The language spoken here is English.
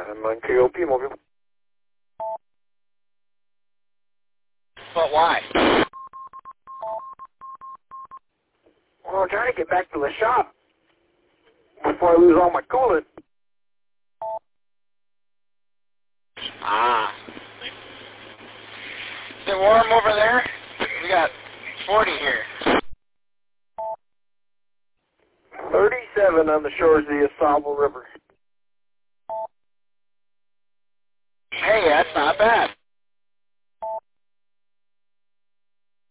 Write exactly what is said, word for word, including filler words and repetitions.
I'm on K O P Mobile. But why? Well, I'm trying to get back to the shop before I lose all my coolant. Ah. Is it warm over there? We got forty here. thirty-seven on the shores of the Asable River. Hey, that's not bad.